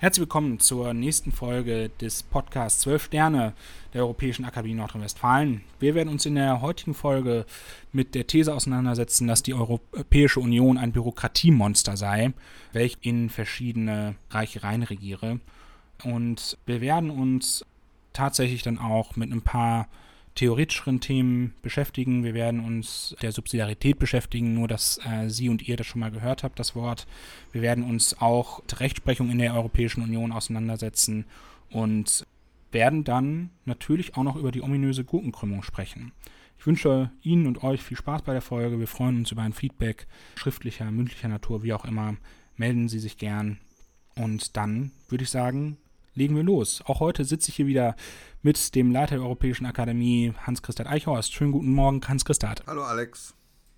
Herzlich willkommen zur nächsten Folge des Podcasts 12 Sterne der Europäischen Akademie Nordrhein-Westfalen. Wir werden uns in der heutigen Folge mit der These auseinandersetzen, dass die Europäische Union ein Bürokratiemonster sei, welches in verschiedene Reiche reinregiere. Und wir werden uns tatsächlich dann auch mit ein paar theoretischeren Themen beschäftigen. Wir werden uns der Subsidiarität beschäftigen, nur dass Sie und ihr das schon mal gehört habt, das Wort. Wir werden uns auch mit Rechtsprechung in der Europäischen Union auseinandersetzen und werden dann natürlich auch noch über die ominöse Gurkenkrümmung sprechen. Ich wünsche Ihnen und euch viel Spaß bei der Folge. Wir freuen uns über ein Feedback schriftlicher, mündlicher Natur, wie auch immer. Melden Sie sich gern. Und dann würde ich sagen, legen wir los. Auch heute sitze ich hier wieder mit dem Leiter der Europäischen Akademie, Hans-Christat Eichhorst. Schönen guten Morgen, Hans-Christat. Hallo Alex.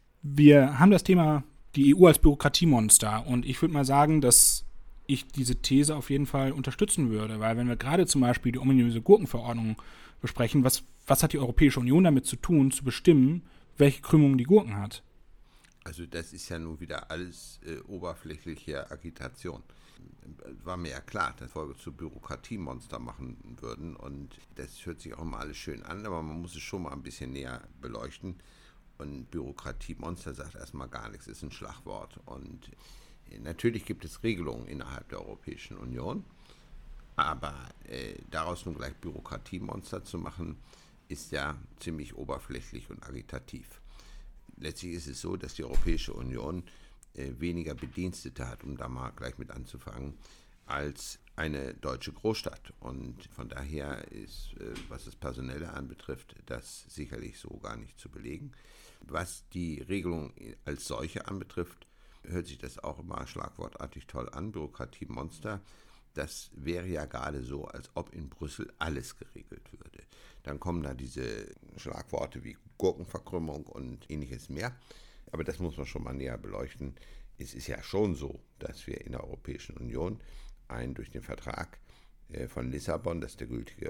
Wir haben das Thema die EU als Bürokratiemonster und ich würde mal sagen, dass ich diese These auf jeden Fall unterstützen würde, weil wenn wir gerade zum Beispiel die ominöse Gurkenverordnung besprechen, was hat die Europäische Union damit zu tun, zu bestimmen, welche Krümmung die Gurken hat? Also das ist ja nun wieder alles oberflächliche Agitation. War mir ja klar, dass Folge zu Bürokratiemonster machen würden und das hört sich auch mal alles schön an, aber man muss es schon mal ein bisschen näher beleuchten und Bürokratiemonster sagt erstmal gar nichts, ist ein Schlagwort und natürlich gibt es Regelungen innerhalb der Europäischen Union, aber daraus nun gleich Bürokratiemonster zu machen, ist ja ziemlich oberflächlich und agitativ. Letztlich ist es so, dass die Europäische Union weniger Bedienstete hat, um da mal gleich mit anzufangen, als eine deutsche Großstadt. Und von daher ist, was das Personelle anbetrifft, das sicherlich so gar nicht zu belegen. Was die Regelung als solche anbetrifft, hört sich das auch immer schlagwortartig toll an, Bürokratiemonster. Das wäre ja gerade so, als ob in Brüssel alles geregelt würde. Dann kommen da diese Schlagworte wie Gurkenverkrümmung und ähnliches mehr. Aber das muss man schon mal näher beleuchten. Es ist ja schon so, dass wir in der Europäischen Union durch den Vertrag von Lissabon, das ist der gültige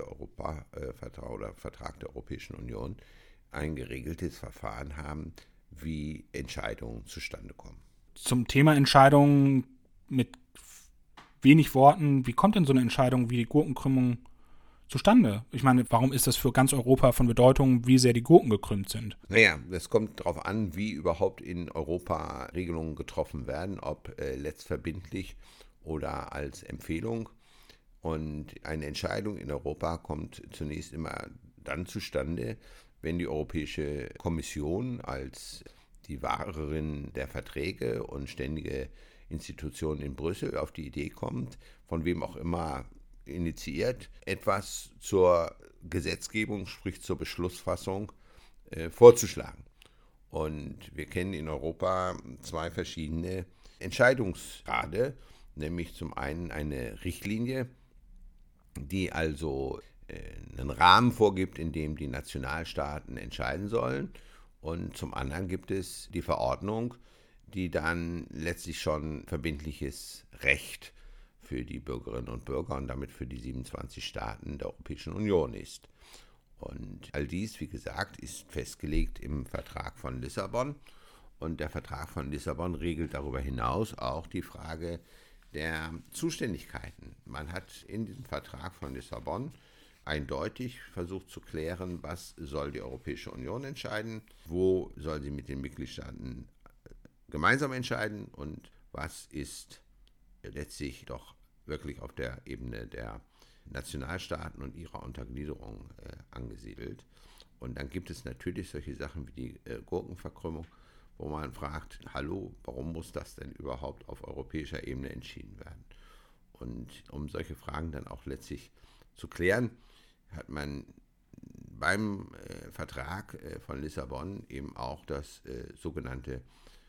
Vertrag der Europäischen Union, ein geregeltes Verfahren haben, wie Entscheidungen zustande kommen. Zum Thema Entscheidungen mit wenig Worten, wie kommt denn so eine Entscheidung wie die Gurkenkrümmung zustande? Ich meine, warum ist das für ganz Europa von Bedeutung, wie sehr die Gurken gekrümmt sind? Naja, es kommt darauf an, wie überhaupt in Europa Regelungen getroffen werden, ob letztverbindlich oder als Empfehlung. Und eine Entscheidung in Europa kommt zunächst immer dann zustande, wenn die Europäische Kommission als die Wahrerin der Verträge und ständige Institution in Brüssel auf die Idee kommt, von wem auch immer initiiert, etwas zur Gesetzgebung, sprich zur Beschlussfassung, vorzuschlagen. Und wir kennen in Europa zwei verschiedene Entscheidungsgrade, nämlich zum einen eine Richtlinie, die also einen Rahmen vorgibt, in dem die Nationalstaaten entscheiden sollen. Und zum anderen gibt es die Verordnung, die dann letztlich schon verbindliches Recht für die Bürgerinnen und Bürger und damit für die 27 Staaten der Europäischen Union ist. Und all dies, wie gesagt, ist festgelegt im Vertrag von Lissabon. Und der Vertrag von Lissabon regelt darüber hinaus auch die Frage der Zuständigkeiten. Man hat in diesem Vertrag von Lissabon eindeutig versucht zu klären, was soll die Europäische Union entscheiden, wo soll sie mit den Mitgliedstaaten gemeinsam entscheiden und was ist letztlich doch wirklich auf der Ebene der Nationalstaaten und ihrer Untergliederung angesiedelt. Und dann gibt es natürlich solche Sachen wie die Gurkenverkrümmung, wo man fragt, hallo, warum muss das denn überhaupt auf europäischer Ebene entschieden werden? Und um solche Fragen dann auch letztlich zu klären, hat man beim Vertrag von Lissabon eben auch das sogenannte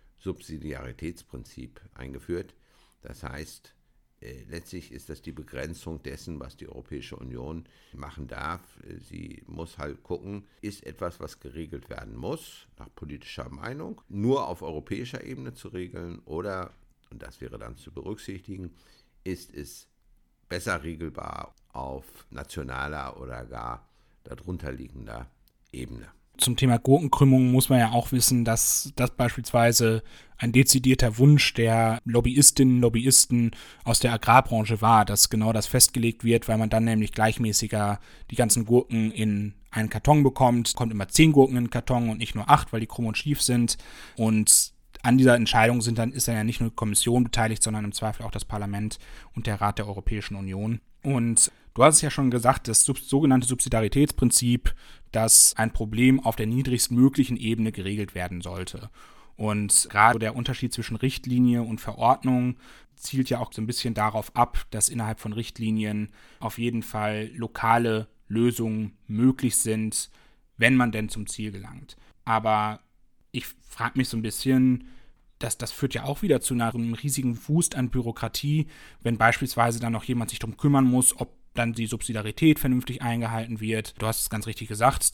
Subsidiaritätsprinzip eingeführt. Das heißt, letztlich ist das die Begrenzung dessen, was die Europäische Union machen darf. Sie muss halt gucken, ist etwas, was geregelt werden muss, nach politischer Meinung, nur auf europäischer Ebene zu regeln oder, und das wäre dann zu berücksichtigen, ist es besser regelbar auf nationaler oder gar darunter liegender Ebene. Zum Thema Gurkenkrümmung muss man ja auch wissen, dass das beispielsweise ein dezidierter Wunsch der Lobbyistinnen und Lobbyisten aus der Agrarbranche war, dass genau das festgelegt wird, weil man dann nämlich gleichmäßiger die ganzen Gurken in einen Karton bekommt. Es kommt immer 10 Gurken in den Karton und nicht nur 8, weil die krumm und schief sind. Und an dieser Entscheidung ist dann ja nicht nur die Kommission beteiligt, sondern im Zweifel auch das Parlament und der Rat der Europäischen Union. Und du hast es ja schon gesagt, das sogenannte Subsidiaritätsprinzip, dass ein Problem auf der niedrigstmöglichen Ebene geregelt werden sollte. Und gerade der Unterschied zwischen Richtlinie und Verordnung zielt ja auch so ein bisschen darauf ab, dass innerhalb von Richtlinien auf jeden Fall lokale Lösungen möglich sind, wenn man denn zum Ziel gelangt. Aber ich frage mich so ein bisschen, das führt ja auch wieder zu einem riesigen Wust an Bürokratie, wenn beispielsweise dann noch jemand sich darum kümmern muss, ob dann die Subsidiarität vernünftig eingehalten wird. Du hast es ganz richtig gesagt,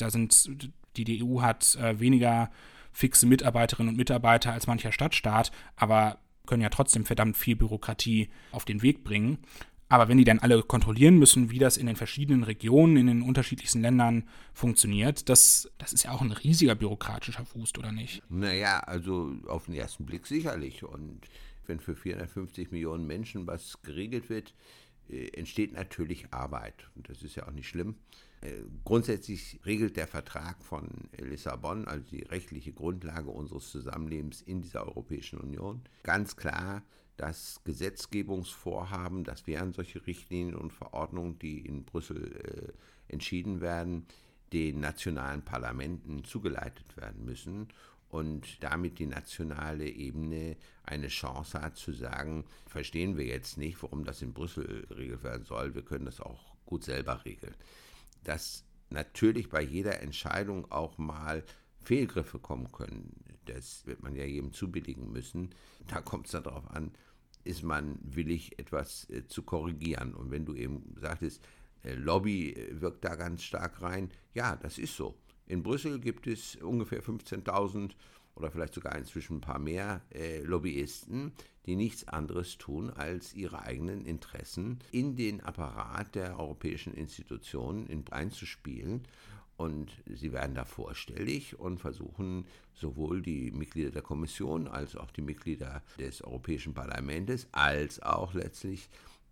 die EU hat weniger fixe Mitarbeiterinnen und Mitarbeiter als mancher Stadtstaat, aber können ja trotzdem verdammt viel Bürokratie auf den Weg bringen. Aber wenn die dann alle kontrollieren müssen, wie das in den verschiedenen Regionen, in den unterschiedlichsten Ländern funktioniert, das ist ja auch ein riesiger bürokratischer Wust, oder nicht? Naja, also auf den ersten Blick sicherlich. Und wenn für 450 Millionen Menschen was geregelt wird, entsteht natürlich Arbeit. Und das ist ja auch nicht schlimm. Grundsätzlich regelt der Vertrag von Lissabon, also die rechtliche Grundlage unseres Zusammenlebens in dieser Europäischen Union, ganz klar das Gesetzgebungsvorhaben, das wären solche Richtlinien und Verordnungen, die in Brüssel entschieden werden, den nationalen Parlamenten zugeleitet werden müssen und damit die nationale Ebene eine Chance hat zu sagen, verstehen wir jetzt nicht, warum das in Brüssel geregelt werden soll, wir können das auch gut selber regeln. Dass natürlich bei jeder Entscheidung auch mal Fehlgriffe kommen können, das wird man ja jedem zubilligen müssen. Da kommt es dann darauf an, ist man willig, etwas zu korrigieren. Und wenn du eben sagtest, Lobby wirkt da ganz stark rein, ja, das ist so. In Brüssel gibt es ungefähr 15.000 oder vielleicht sogar inzwischen ein paar mehr Lobbyisten, die nichts anderes tun, als ihre eigenen Interessen in den Apparat der europäischen Institutionen einzuspielen. Und sie werden da vorstellig und versuchen sowohl die Mitglieder der Kommission als auch die Mitglieder des Europäischen Parlaments als auch letztlich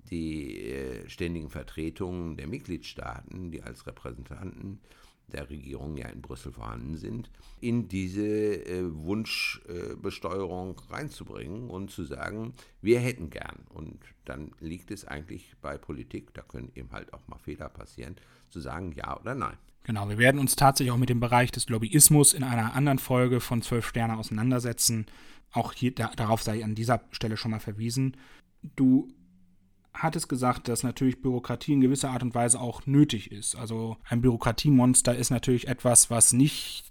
die ständigen Vertretungen der Mitgliedstaaten, die als Repräsentanten der Regierung ja in Brüssel vorhanden sind, in diese Wunschbesteuerung reinzubringen und zu sagen, wir hätten gern. Und dann liegt es eigentlich bei Politik, da können eben halt auch mal Fehler passieren, zu sagen ja oder nein. Genau, wir werden uns tatsächlich auch mit dem Bereich des Lobbyismus in einer anderen Folge von 12 Sterne auseinandersetzen. Auch hier darauf sei an dieser Stelle schon mal verwiesen. Du hattest gesagt, dass natürlich Bürokratie in gewisser Art und Weise auch nötig ist. Also ein Bürokratiemonster ist natürlich etwas, was nicht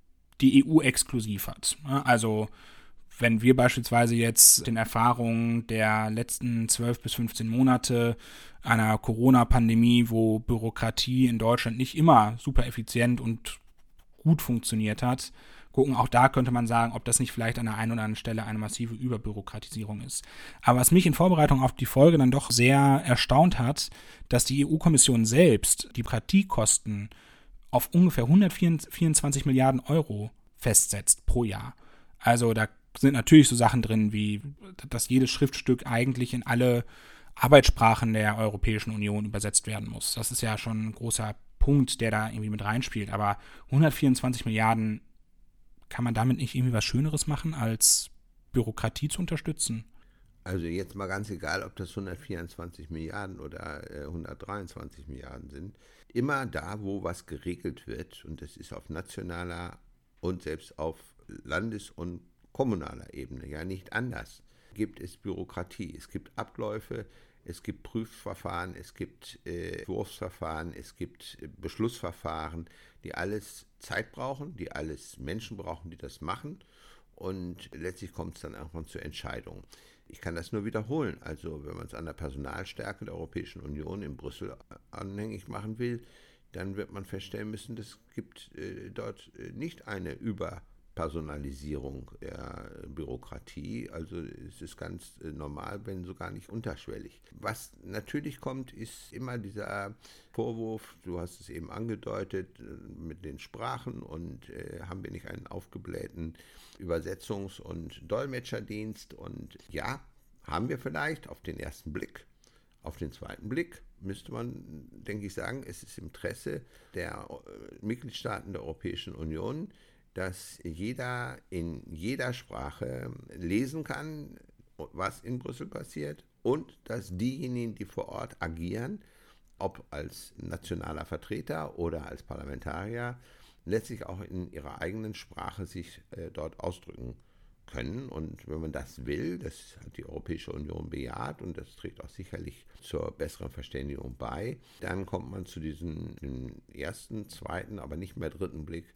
die EU exklusiv hat. Also wenn wir beispielsweise jetzt den Erfahrungen der letzten 12 bis 15 Monate einer Corona-Pandemie, wo Bürokratie in Deutschland nicht immer super effizient und gut funktioniert hat, gucken, auch da könnte man sagen, ob das nicht vielleicht an der einen oder anderen Stelle eine massive Überbürokratisierung ist. Aber was mich in Vorbereitung auf die Folge dann doch sehr erstaunt hat, dass die EU-Kommission selbst die Bürokratiekosten auf ungefähr 124 Milliarden Euro festsetzt pro Jahr. Also da sind natürlich so Sachen drin, wie dass jedes Schriftstück eigentlich in alle Arbeitssprachen der Europäischen Union übersetzt werden muss. Das ist ja schon ein großer Punkt, der da irgendwie mit reinspielt. Aber 124 Milliarden, kann man damit nicht irgendwie was Schöneres machen, als Bürokratie zu unterstützen? Also jetzt mal ganz egal, ob das 124 Milliarden oder 123 Milliarden sind. Immer da, wo was geregelt wird, und das ist auf nationaler und selbst auf Landes- und kommunaler Ebene, ja nicht anders, gibt es Bürokratie. Es gibt Abläufe, es gibt Prüfverfahren, es gibt Entwurfsverfahren, es gibt Beschlussverfahren, die alles Zeit brauchen, die alles Menschen brauchen, die das machen. Und letztlich kommt es dann irgendwann zur Entscheidung. Ich kann das nur wiederholen. Also wenn man es an der Personalstärke der Europäischen Union in Brüssel anhängig machen will, dann wird man feststellen müssen, es gibt dort nicht eine Personalisierung der Bürokratie. Also es ist ganz normal, wenn sogar nicht unterschwellig. Was natürlich kommt, ist immer dieser Vorwurf, du hast es eben angedeutet, mit den Sprachen und haben wir nicht einen aufgeblähten Übersetzungs- und Dolmetscherdienst? Und ja, haben wir vielleicht auf den ersten Blick. Auf den zweiten Blick müsste man, denke ich, sagen, es ist im Interesse der Mitgliedstaaten der Europäischen Union, dass jeder in jeder Sprache lesen kann, was in Brüssel passiert, und dass diejenigen, die vor Ort agieren, ob als nationaler Vertreter oder als Parlamentarier, letztlich auch in ihrer eigenen Sprache sich dort ausdrücken können. Und wenn man das will, das hat die Europäische Union bejaht und das trägt auch sicherlich zur besseren Verständigung bei, dann kommt man zu diesem im ersten, zweiten, aber nicht mehr dritten Blick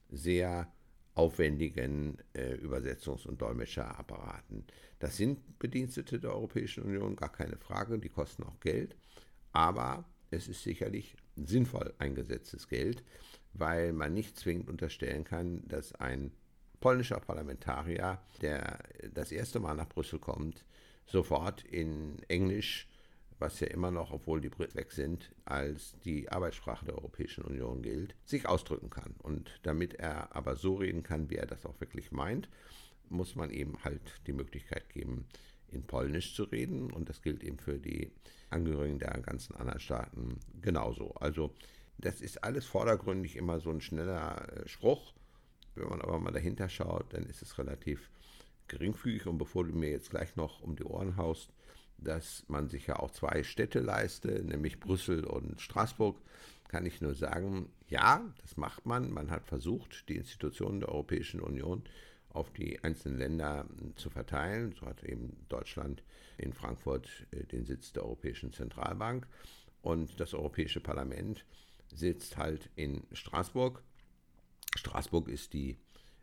sehr aufwendigen Übersetzungs- und Dolmetscherapparaten. Das sind Bedienstete der Europäischen Union, gar keine Frage, die kosten auch Geld, aber es ist sicherlich sinnvoll eingesetztes Geld, weil man nicht zwingend unterstellen kann, dass ein polnischer Parlamentarier, der das erste Mal nach Brüssel kommt, sofort in Englisch, was ja immer noch, obwohl die Briten weg sind, als die Arbeitssprache der Europäischen Union gilt, sich ausdrücken kann. Und damit er aber so reden kann, wie er das auch wirklich meint, muss man eben halt die Möglichkeit geben, in Polnisch zu reden. Und das gilt eben für die Angehörigen der ganzen anderen Staaten genauso. Also das ist alles vordergründig immer so ein schneller Spruch. Wenn man aber mal dahinter schaut, dann ist es relativ geringfügig. Und bevor du mir jetzt gleich noch um die Ohren haust, dass man sich ja auch zwei Städte leiste, nämlich Brüssel und Straßburg, kann ich nur sagen, ja, das macht man. Man hat versucht, die Institutionen der Europäischen Union auf die einzelnen Länder zu verteilen. So hat eben Deutschland in Frankfurt den Sitz der Europäischen Zentralbank und das Europäische Parlament sitzt halt in Straßburg. Straßburg ist die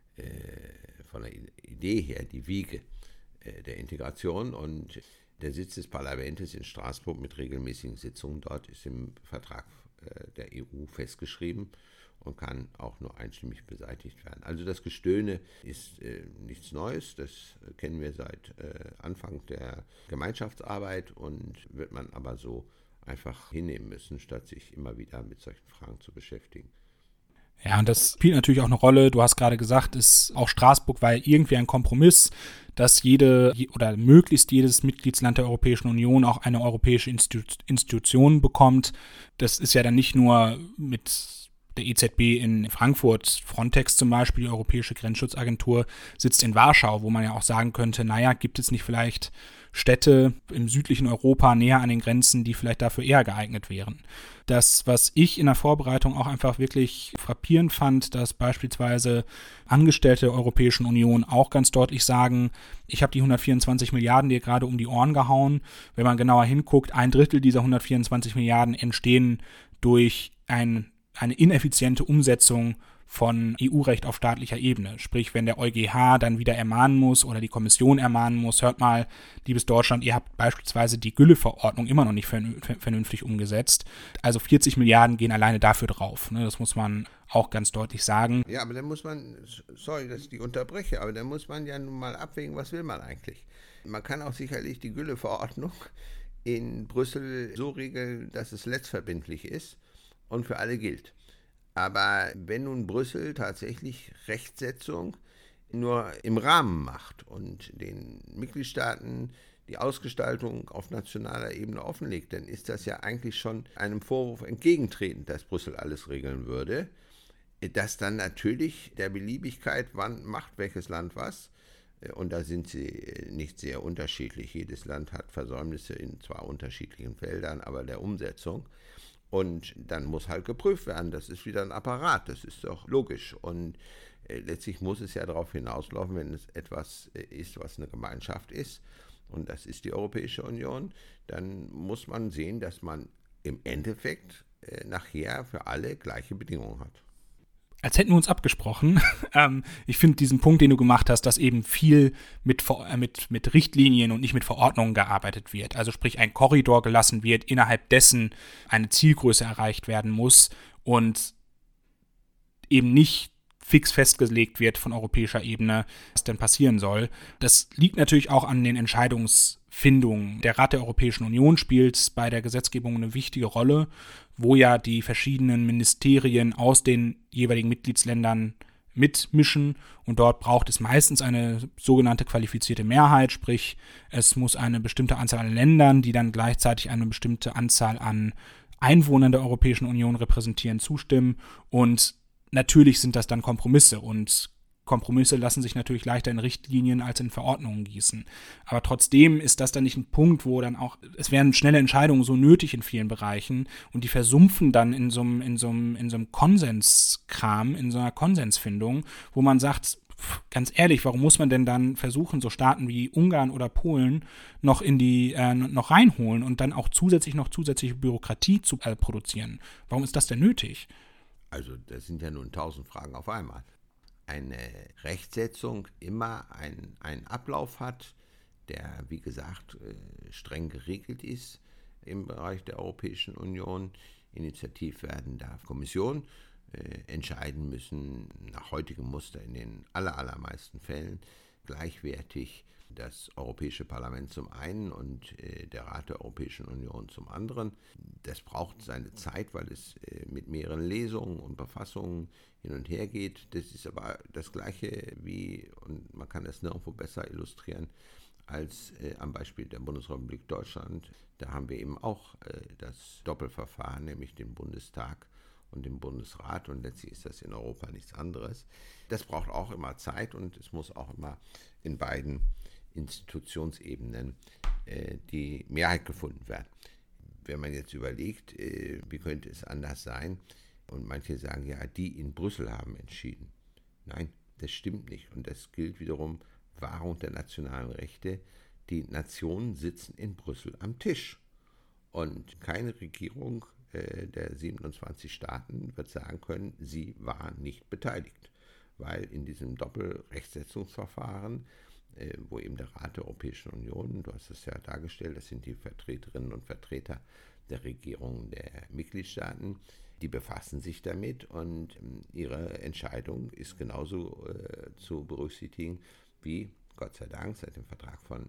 von der Idee her die Wiege der Integration und der Sitz des Parlaments in Straßburg mit regelmäßigen Sitzungen dort ist im Vertrag der EU festgeschrieben und kann auch nur einstimmig beseitigt werden. Also das Gestöhne ist nichts Neues, das kennen wir seit Anfang der Gemeinschaftsarbeit und wird man aber so einfach hinnehmen müssen, statt sich immer wieder mit solchen Fragen zu beschäftigen. Ja, und das spielt natürlich auch eine Rolle. Du hast gerade gesagt, auch Straßburg war irgendwie ein Kompromiss, dass möglichst jedes Mitgliedsland der Europäischen Union auch eine europäische Institution bekommt. Das ist ja dann nicht nur mit der EZB in Frankfurt. Frontex zum Beispiel, die Europäische Grenzschutzagentur, sitzt in Warschau, wo man ja auch sagen könnte, naja, gibt es nicht vielleicht Städte im südlichen Europa näher an den Grenzen, die vielleicht dafür eher geeignet wären. Das, was ich in der Vorbereitung auch einfach wirklich frappierend fand, dass beispielsweise Angestellte der Europäischen Union auch ganz deutlich sagen, ich habe die 124 Milliarden dir gerade um die Ohren gehauen. Wenn man genauer hinguckt, 1/3 dieser 124 Milliarden entstehen durch eine ineffiziente Umsetzung von EU-Recht auf staatlicher Ebene. Sprich, wenn der EuGH dann wieder ermahnen muss oder die Kommission ermahnen muss, hört mal, liebes Deutschland, ihr habt beispielsweise die Gülle-Verordnung immer noch nicht vernünftig umgesetzt. Also 40 Milliarden gehen alleine dafür drauf. Ne? Das muss man auch ganz deutlich sagen. Ja, aber dann muss man, sorry, dass ich die unterbreche, aber dann muss man ja nun mal abwägen, was will man eigentlich. Man kann auch sicherlich die Gülle-Verordnung in Brüssel so regeln, dass es letztverbindlich ist und für alle gilt. Aber wenn nun Brüssel tatsächlich Rechtsetzung nur im Rahmen macht und den Mitgliedstaaten die Ausgestaltung auf nationaler Ebene offenlegt, dann ist das ja eigentlich schon einem Vorwurf entgegentretend, dass Brüssel alles regeln würde, dass dann natürlich der Beliebigkeit, wann macht welches Land was, und da sind sie nicht sehr unterschiedlich. Jedes Land hat Versäumnisse in zwar unterschiedlichen Feldern, aber der Umsetzung. Und dann muss halt geprüft werden, das ist wieder ein Apparat, das ist doch logisch. Und letztlich muss es ja darauf hinauslaufen, wenn es etwas ist, was eine Gemeinschaft ist, und das ist die Europäische Union, dann muss man sehen, dass man im Endeffekt nachher für alle gleiche Bedingungen hat. Als hätten wir uns abgesprochen. Ich finde diesen Punkt, den du gemacht hast, dass eben viel mit Richtlinien und nicht mit Verordnungen gearbeitet wird. Also sprich ein Korridor gelassen wird, innerhalb dessen eine Zielgröße erreicht werden muss und eben nicht fix festgelegt wird von europäischer Ebene, was denn passieren soll. Das liegt natürlich auch an den Entscheidungsfindungen. Der Rat der Europäischen Union spielt bei der Gesetzgebung eine wichtige Rolle, wo ja die verschiedenen Ministerien aus den jeweiligen Mitgliedsländern mitmischen und dort braucht es meistens eine sogenannte qualifizierte Mehrheit, sprich es muss eine bestimmte Anzahl an Ländern, die dann gleichzeitig eine bestimmte Anzahl an Einwohnern der Europäischen Union repräsentieren, zustimmen und natürlich sind das dann Kompromisse und Kompromisse lassen sich natürlich leichter in Richtlinien als in Verordnungen gießen. Aber trotzdem ist das dann nicht ein Punkt, wo dann auch, es werden schnelle Entscheidungen so nötig in vielen Bereichen und die versumpfen dann in so einem Konsenskram, in so einer Konsensfindung, wo man sagt, ganz ehrlich, warum muss man denn dann versuchen, so Staaten wie Ungarn oder Polen noch noch reinholen und dann auch zusätzliche Bürokratie zu produzieren? Warum ist das denn nötig? Also das sind ja nun 1000 Fragen auf einmal. Eine Rechtsetzung immer einen Ablauf hat, der, wie gesagt, streng geregelt ist im Bereich der Europäischen Union. Initiativ werden darf Kommission entscheiden müssen, nach heutigem Muster in den allermeisten Fällen gleichwertig das Europäische Parlament zum einen und der Rat der Europäischen Union zum anderen. Das braucht seine Zeit, weil es mit mehreren Lesungen und Befassungen hin und her geht. Das ist aber das Gleiche wie, und man kann das nirgendwo besser illustrieren, als am Beispiel der Bundesrepublik Deutschland. Da haben wir eben auch das Doppelverfahren, nämlich den Bundestag und den Bundesrat und letztlich ist das in Europa nichts anderes. Das braucht auch immer Zeit und es muss auch immer in beiden Institutionsebenen die Mehrheit gefunden werden. Wenn man jetzt überlegt, wie könnte es anders sein, und manche sagen, ja, die in Brüssel haben entschieden. Nein, das stimmt nicht. Und das gilt wiederum Wahrung der nationalen Rechte. Die Nationen sitzen in Brüssel am Tisch. Und keine Regierung der 27 Staaten wird sagen können, sie war nicht beteiligt. Weil in diesem Doppelrechtsetzungsverfahren, wo eben der Rat der Europäischen Union, du hast es ja dargestellt, das sind die Vertreterinnen und Vertreter der Regierungen der Mitgliedstaaten, die befassen sich damit und ihre Entscheidung ist genauso zu berücksichtigen wie, Gott sei Dank, seit dem Vertrag von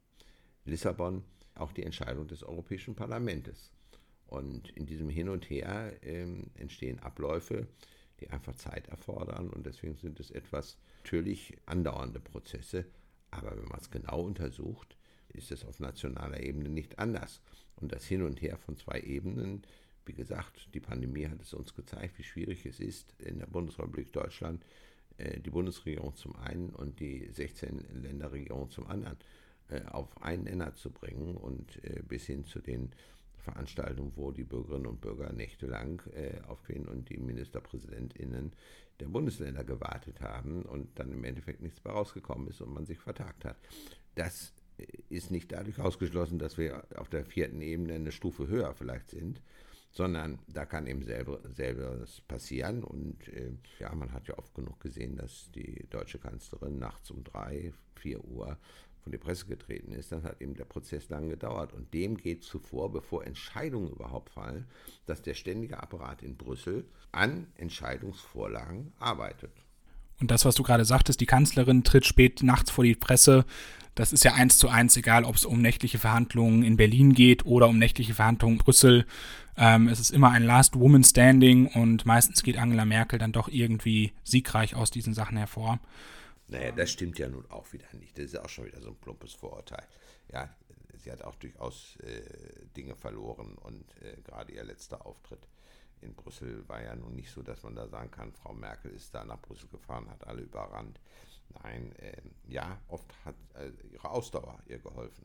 Lissabon auch die Entscheidung des Europäischen Parlaments. Und in diesem Hin und Her entstehen Abläufe, die einfach Zeit erfordern und deswegen sind es etwas natürlich andauernde Prozesse. Aber wenn man es genau untersucht, ist es auf nationaler Ebene nicht anders. Und das Hin und Her von zwei Ebenen, wie gesagt, die Pandemie hat es uns gezeigt, wie schwierig es ist, in der Bundesrepublik Deutschland die Bundesregierung zum einen und die 16 Länderregierungen zum anderen auf einen Nenner zu bringen und bis hin zu den Veranstaltungen, wo die Bürgerinnen und Bürger nächtelang auf Queen und die MinisterpräsidentInnen der Bundesländer gewartet haben und dann im Endeffekt nichts mehr rausgekommen ist und man sich vertagt hat. Das ist nicht dadurch ausgeschlossen, dass wir auf der 4. Ebene eine Stufe höher vielleicht sind, sondern da kann eben selberes passieren und ja, man hat ja oft genug gesehen, dass die deutsche Kanzlerin nachts um 3, 4 Uhr von der Presse getreten ist, dann hat eben der Prozess lange gedauert und dem geht zuvor, bevor Entscheidungen überhaupt fallen, dass der ständige Apparat in Brüssel an Entscheidungsvorlagen arbeitet. Und das, was du gerade sagtest, die Kanzlerin tritt spät nachts vor die Presse, das ist ja 1:1, egal ob es um nächtliche Verhandlungen in Berlin geht oder um nächtliche Verhandlungen in Brüssel. Es ist immer ein Last Woman Standing und meistens geht Angela Merkel dann doch irgendwie siegreich aus diesen Sachen hervor. Naja, das stimmt ja nun auch wieder nicht. Das ist ja auch schon wieder so ein plumpes Vorurteil. Ja, sie hat auch durchaus Dinge verloren und gerade ihr letzter Auftritt in Brüssel war ja nun nicht so, dass man da sagen kann, Frau Merkel ist da nach Brüssel gefahren, hat alle überrannt. Nein, ja, oft hat ihre Ausdauer ihr geholfen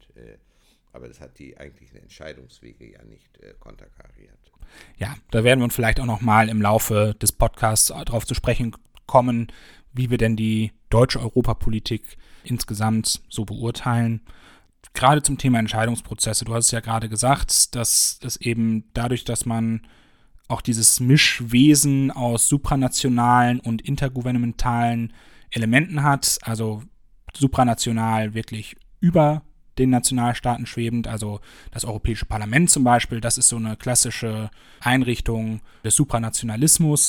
aber das hat die eigentlichen Entscheidungswege ja nicht konterkariert. Ja, da werden wir uns vielleicht auch noch mal im Laufe des Podcasts darauf zu sprechen kommen, wie wir denn die deutsche Europapolitik insgesamt so beurteilen. Gerade zum Thema Entscheidungsprozesse, du hast es ja gerade gesagt, dass es eben dadurch, dass man auch dieses Mischwesen aus supranationalen und intergouvernementalen Elementen hat, also supranational wirklich über den Nationalstaaten schwebend, also das Europäische Parlament zum Beispiel, das ist so eine klassische Einrichtung des Supranationalismus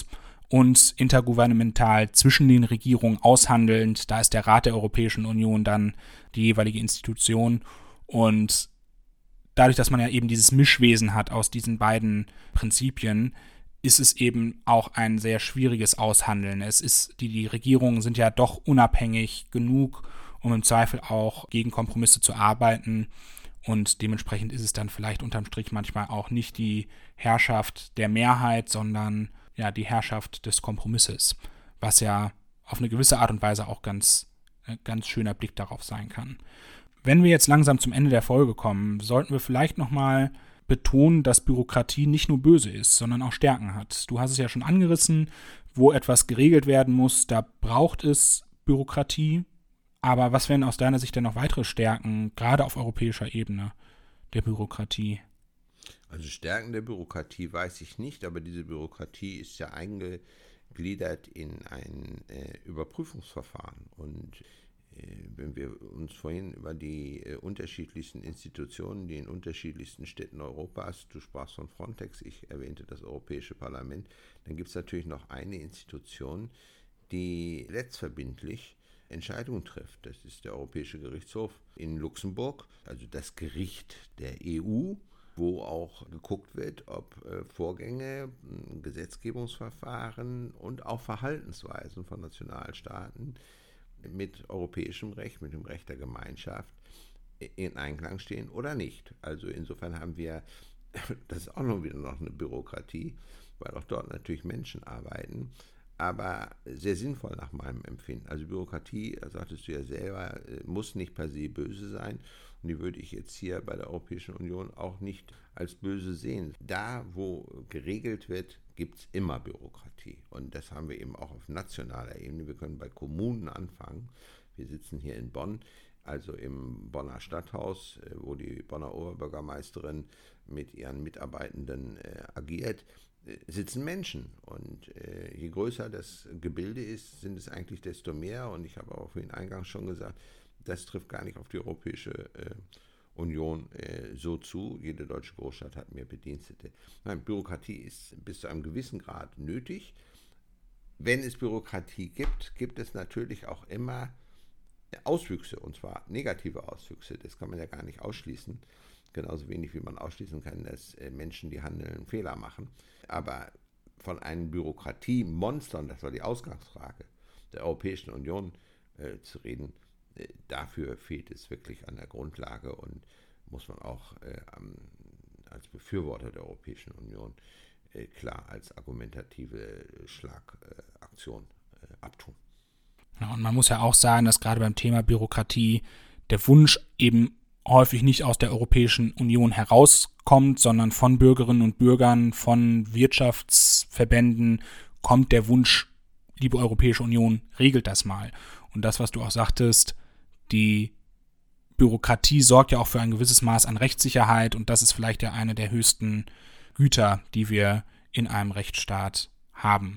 und intergouvernemental zwischen den Regierungen aushandelnd. Da ist der Rat der Europäischen Union dann die jeweilige Institution. Und dadurch, dass man ja eben dieses Mischwesen hat aus diesen beiden Prinzipien, ist es eben auch ein sehr schwieriges Aushandeln. Die Regierungen sind ja doch unabhängig genug, um im Zweifel auch gegen Kompromisse zu arbeiten. Und dementsprechend ist es dann vielleicht unterm Strich manchmal auch nicht die Herrschaft der Mehrheit, sondern ja die Herrschaft des Kompromisses, was ja auf eine gewisse Art und Weise auch ganz schöner Blick darauf sein kann. Wenn wir jetzt langsam zum Ende der Folge kommen, sollten wir vielleicht nochmal betonen, dass Bürokratie nicht nur böse ist, sondern auch Stärken hat. Du hast es ja schon angerissen, wo etwas geregelt werden muss, da braucht es Bürokratie. Aber was wären aus deiner Sicht denn noch weitere Stärken, gerade auf europäischer Ebene, der Bürokratie? Also Stärken der Bürokratie weiß ich nicht, aber diese Bürokratie ist ja eingegliedert in ein Überprüfungsverfahren. Und wenn wir uns vorhin über die unterschiedlichsten Institutionen, die in unterschiedlichsten Städten Europas, du sprachst von Frontex, ich erwähnte das Europäische Parlament, dann gibt es natürlich noch eine Institution, die letztverbindlich Entscheidungen trifft. Das ist der Europäische Gerichtshof in Luxemburg, also das Gericht der EU, wo auch geguckt wird, ob Vorgänge, Gesetzgebungsverfahren und auch Verhaltensweisen von Nationalstaaten mit europäischem Recht, mit dem Recht der Gemeinschaft in Einklang stehen oder nicht. Also insofern haben wir, das ist auch noch wieder eine Bürokratie, weil auch dort natürlich Menschen arbeiten, aber sehr sinnvoll nach meinem Empfinden. Also Bürokratie, sagtest du ja selber, muss nicht per se böse sein und die würde ich jetzt hier bei der Europäischen Union auch nicht als böse sehen. Da, wo geregelt wird, gibt es immer Bürokratie und das haben wir eben auch auf nationaler Ebene. Wir können bei Kommunen anfangen. Wir sitzen hier in Bonn, also im Bonner Stadthaus, wo die Bonner Oberbürgermeisterin mit ihren Mitarbeitenden agiert. Sitzen Menschen und je größer das Gebilde ist, sind es eigentlich desto mehr und ich habe auch vorhin eingangs schon gesagt, das trifft gar nicht auf die Europäische Union so zu. Jede deutsche Großstadt hat mehr Bedienstete. Nein, Bürokratie ist bis zu einem gewissen Grad nötig. Wenn es Bürokratie gibt, gibt es natürlich auch immer Auswüchse und zwar negative Auswüchse. Das kann man ja gar nicht ausschließen. Genauso wenig wie man ausschließen kann, dass Menschen, die handeln, Fehler machen. Aber von einem Bürokratiemonster, und das war die Ausgangsfrage der Europäischen Union zu reden, dafür fehlt es wirklich an der Grundlage und muss man auch als Befürworter der Europäischen Union klar als argumentative Schlagaktion abtun. Ja, und man muss ja auch sagen, dass gerade beim Thema Bürokratie der Wunsch eben häufig nicht aus der Europäischen Union herauskommt, sondern von Bürgerinnen und Bürgern, von Wirtschaftsverbänden kommt der Wunsch, liebe Europäische Union, regelt das mal. Und das, was du auch sagtest, die Bürokratie sorgt ja auch für ein gewisses Maß an Rechtssicherheit und das ist vielleicht ja eine der höchsten Güter, die wir in einem Rechtsstaat haben.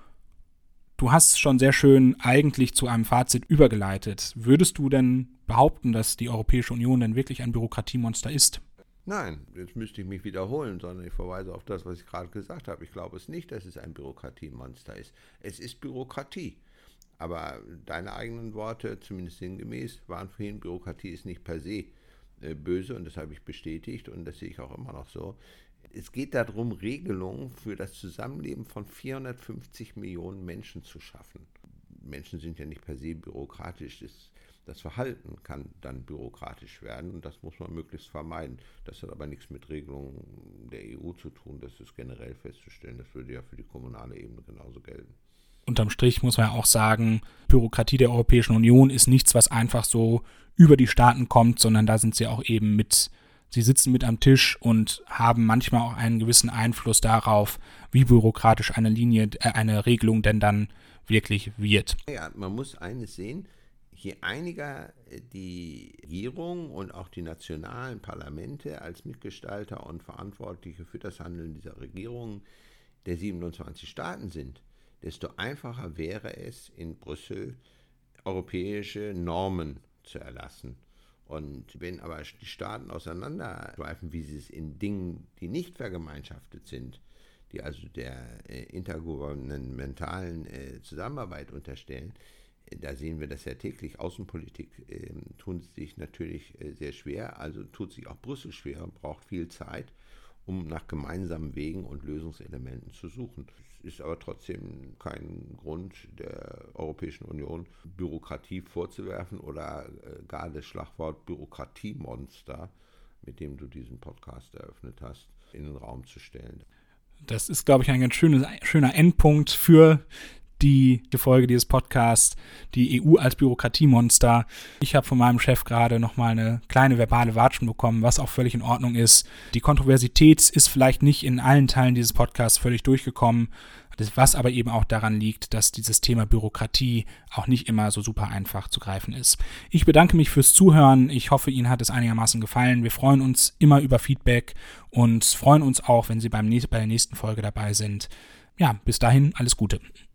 Du hast schon sehr schön eigentlich zu einem Fazit übergeleitet. Würdest du denn behaupten, dass die Europäische Union denn wirklich ein Bürokratiemonster ist? Nein, jetzt müsste ich mich wiederholen, sondern ich verweise auf das, was ich gerade gesagt habe. Ich glaube es nicht, dass es ein Bürokratiemonster ist. Es ist Bürokratie. Aber deine eigenen Worte, zumindest sinngemäß, waren vorhin, Bürokratie ist nicht per se böse und das habe ich bestätigt und das sehe ich auch immer noch so. Es geht darum, Regelungen für das Zusammenleben von 450 Millionen Menschen zu schaffen. Menschen sind ja nicht per se bürokratisch. Das Verhalten kann dann bürokratisch werden und das muss man möglichst vermeiden. Das hat aber nichts mit Regelungen der EU zu tun. Das ist generell festzustellen. Das würde ja für die kommunale Ebene genauso gelten. Unterm Strich muss man ja auch sagen, Bürokratie der Europäischen Union ist nichts, was einfach so über die Staaten kommt, sondern da sind sie auch eben sie sitzen mit am Tisch und haben manchmal auch einen gewissen Einfluss darauf, wie bürokratisch eine Regelung denn dann wirklich wird. Ja, man muss eines sehen, je einiger die Regierung und auch die nationalen Parlamente als Mitgestalter und Verantwortliche für das Handeln dieser Regierungen der 27 Staaten sind, desto einfacher wäre es, in Brüssel europäische Normen zu erlassen. Und wenn aber die Staaten auseinanderschweifen, wie sie es in Dingen, die nicht vergemeinschaftet sind, die also der intergouvernementalen Zusammenarbeit unterstellen, da sehen wir das ja täglich. Außenpolitik tut sich natürlich sehr schwer, also tut sich auch Brüssel schwer und braucht viel Zeit, um nach gemeinsamen Wegen und Lösungselementen zu suchen. Es ist aber trotzdem kein Grund der Europäischen Union, Bürokratie vorzuwerfen oder gar das Schlagwort Bürokratiemonster, mit dem du diesen Podcast eröffnet hast, in den Raum zu stellen. Das ist, glaube ich, ein ganz schöner Endpunkt für die Folge dieses Podcasts, die EU als Bürokratiemonster. Ich habe von meinem Chef gerade nochmal eine kleine verbale Watschen bekommen, was auch völlig in Ordnung ist. Die Kontroversität ist vielleicht nicht in allen Teilen dieses Podcasts völlig durchgekommen, was aber eben auch daran liegt, dass dieses Thema Bürokratie auch nicht immer so super einfach zu greifen ist. Ich bedanke mich fürs Zuhören. Ich hoffe, Ihnen hat es einigermaßen gefallen. Wir freuen uns immer über Feedback und freuen uns auch, wenn Sie bei der nächsten Folge dabei sind. Ja, bis dahin, alles Gute.